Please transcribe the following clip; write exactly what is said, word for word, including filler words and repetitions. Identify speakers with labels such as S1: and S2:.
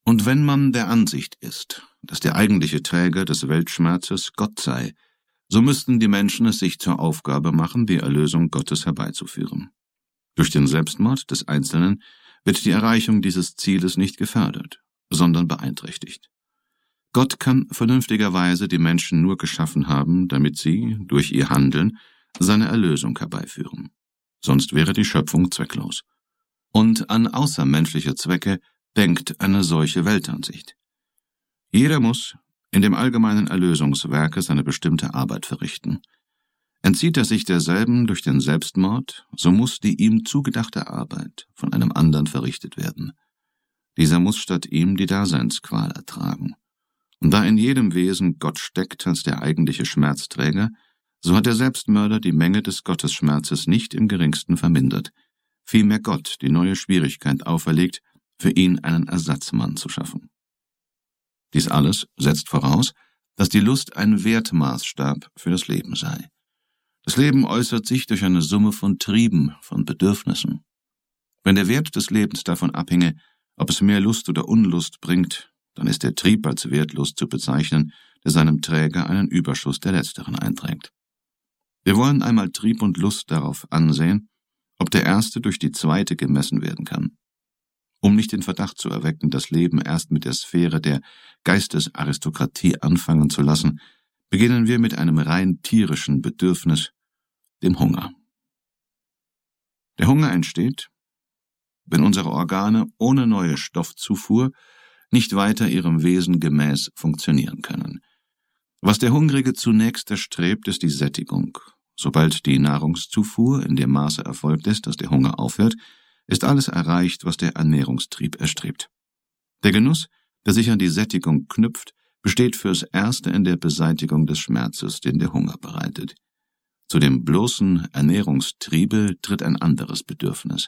S1: Und wenn man der Ansicht ist, dass der eigentliche Träger des Weltschmerzes Gott sei, so müssten die Menschen es sich zur Aufgabe machen, die Erlösung Gottes herbeizuführen. Durch den Selbstmord des Einzelnen wird die Erreichung dieses Zieles nicht gefördert, sondern beeinträchtigt. Gott kann vernünftigerweise die Menschen nur geschaffen haben, damit sie, durch ihr Handeln, seine Erlösung herbeiführen. Sonst wäre die Schöpfung zwecklos. Und an außermenschliche Zwecke denkt eine solche Weltansicht. Jeder muss in dem allgemeinen Erlösungswerke seine bestimmte Arbeit verrichten. Entzieht er sich derselben durch den Selbstmord, so muss die ihm zugedachte Arbeit von einem anderen verrichtet werden. Dieser muss statt ihm die Daseinsqual ertragen. Und da in jedem Wesen Gott steckt als der eigentliche Schmerzträger, so hat der Selbstmörder die Menge des Gottesschmerzes nicht im geringsten vermindert, vielmehr Gott die neue Schwierigkeit auferlegt, für ihn einen Ersatzmann zu schaffen. Dies alles setzt voraus, dass die Lust ein Wertmaßstab für das Leben sei. Das Leben äußert sich durch eine Summe von Trieben, von Bedürfnissen. Wenn der Wert des Lebens davon abhinge, ob es mehr Lust oder Unlust bringt, dann ist der Trieb als wertlos zu bezeichnen, der seinem Träger einen Überschuss der letzteren einträgt. Wir wollen einmal Trieb und Lust darauf ansehen, ob der erste durch die zweite gemessen werden kann. Um nicht den Verdacht zu erwecken, das Leben erst mit der Sphäre der Geistesaristokratie anfangen zu lassen, beginnen wir mit einem rein tierischen Bedürfnis, dem Hunger. Der Hunger entsteht, wenn unsere Organe ohne neue Stoffzufuhr nicht weiter ihrem Wesen gemäß funktionieren können. Was der Hungrige zunächst erstrebt, ist die Sättigung. Sobald die Nahrungszufuhr in dem Maße erfolgt ist, dass der Hunger aufhört, ist alles erreicht, was der Ernährungstrieb erstrebt. Der Genuss, der sich an die Sättigung knüpft, besteht fürs Erste in der Beseitigung des Schmerzes, den der Hunger bereitet. Zu dem bloßen Ernährungstriebe tritt ein anderes Bedürfnis.